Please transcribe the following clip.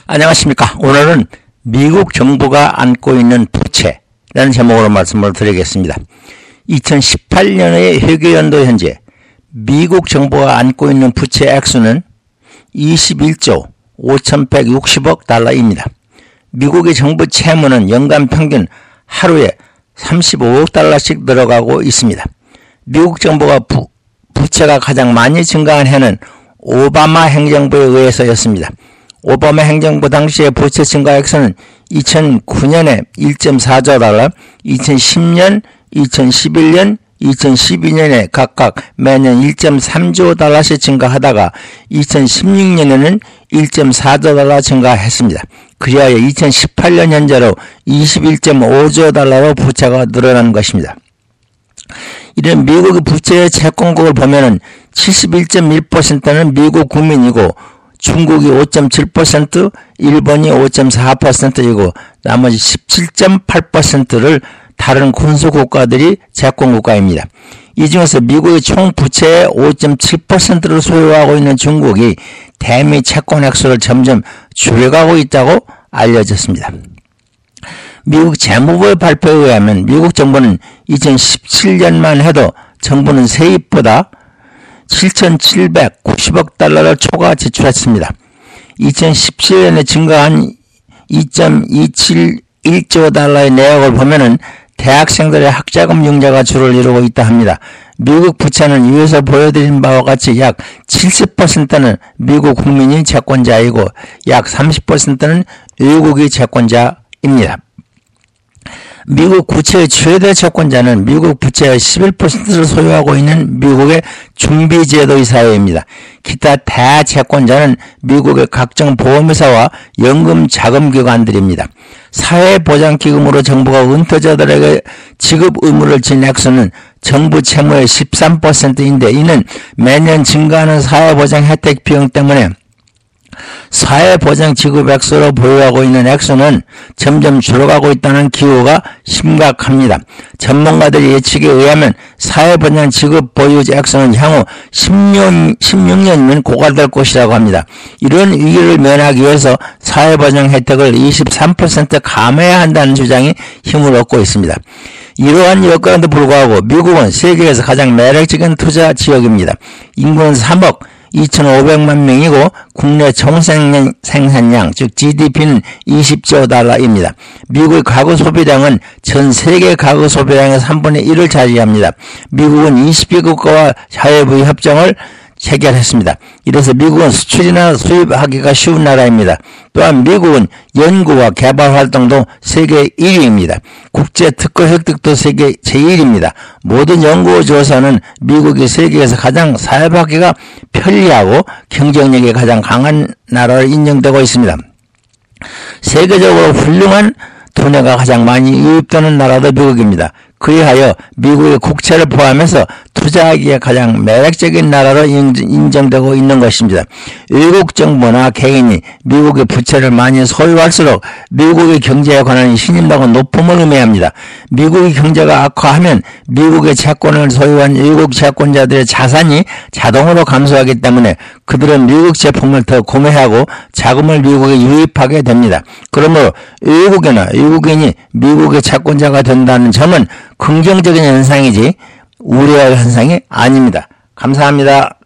안녕하십니까. 오늘은 미국 정부가 안고 있는 부채라는 제목으로 말씀을 드리겠습니다. 2018년의 회계연도 현재 미국 정부가 안고 있는 부채 액수는 21조 5,160억 달러입니다. 미국의 정부 채무는 연간 평균 하루에 35억 달러씩 늘어가고 있습니다. 미국 정부가 부채가 가장 많이 증가한 해는 오바마 행정부에 의해서였습니다. 오바마 행정부 당시의 부채 증가액수는 2009년에 1.4조 달러, 2010년, 2011년, 2012년에 각각 매년 1.3조 달러씩 증가하다가 2016년에는 1.4조 달러 증가했습니다. 그리하여 2018년 현재로 21.5조 달러로 부채가 늘어난 것입니다. 이런 미국의 부채의 채권국을 보면은 71.1%는 미국 국민이고 중국이 5.7%, 일본이 5.4%이고 나머지 17.8%를 다른 군수 국가들이 채권 국가입니다. 이 중에서 미국의 총 부채의 5.7%를 소유하고 있는 중국이 대미 채권 액수를 점점 줄여가고 있다고 알려졌습니다. 미국 재무부의 발표에 의하면 미국 정부는 2017년만 해도 정부는 세입보다 7,790억 달러를 초과 지출했습니다. 2017년에 증가한 2.271조 달러의 내역을 보면은 대학생들의 학자금 융자가 주를 이루고 있다 합니다. 미국 부채는 위에서 보여드린 바와 같이 약 70%는 미국 국민이 채권자이고 약 30%는 외국이 채권자입니다. 미국 부채의 최대 채권자는 미국 부채의 11%를 소유하고 있는 미국의 중비제도의 사회입니다. 기타 대채권자는 미국의 각종 보험회사와 연금자금기관들입니다. 사회보장기금으로 정부가 은퇴자들에게 지급 의무를 진 액수는 정부 채무의 13%인데 이는 매년 증가하는 사회보장 혜택 비용 때문에 사회보장 지급 액수로 보유하고 있는 액수는 점점 줄어가고 있다는 기후가 심각합니다. 전문가들의 예측에 의하면 사회보장 지급 보유 액수는 향후 16년이면 고갈될 것이라고 합니다. 이런 위기를 면하기 위해서 사회보장 혜택을 23% 감해야 한다는 주장이 힘을 얻고 있습니다. 이러한 여건에도 불구하고 미국은 세계에서 가장 매력적인 투자 지역입니다. 인구는 3억 2,500만 명이고 국내 총생산량 즉 GDP는 20조 달러입니다. 미국의 가구 소비량은 전 세계 가구 소비량의 3분의 1을 차지합니다. 미국은 20개국가와 자유부의 협정을 체결했습니다. 이래서 미국은 수출이나 수입하기가 쉬운 나라입니다. 또한 미국은 연구와 개발 활동도 세계 1위입니다. 국제 특허 획득도 세계 제1위입니다. 모든 연구 조사는 미국이 세계에서 가장 사회받기가 편리하고 경쟁력이 가장 강한 나라로 인정되고 있습니다. 세계적으로 훌륭한 돈해가 가장 많이 유입되는 나라도 미국입니다. 그리하여 미국의 국채를 포함해서 투자하기에 가장 매력적인 나라로 인정되고 있는 것입니다. 외국 정부나 개인이 미국의 부채를 많이 소유할수록 미국의 경제에 관한 신임도가 높음을 의미합니다. 미국의 경제가 악화하면 미국의 채권을 소유한 외국 채권자들의 자산이 자동으로 감소하기 때문에 그들은 미국 제품을 더 구매하고 자금을 미국에 유입하게 됩니다. 그러므로 외국이나 외국인이 미국의 채권자가 된다는 점은 긍정적인 현상이지 우려할 현상이 아닙니다. 감사합니다.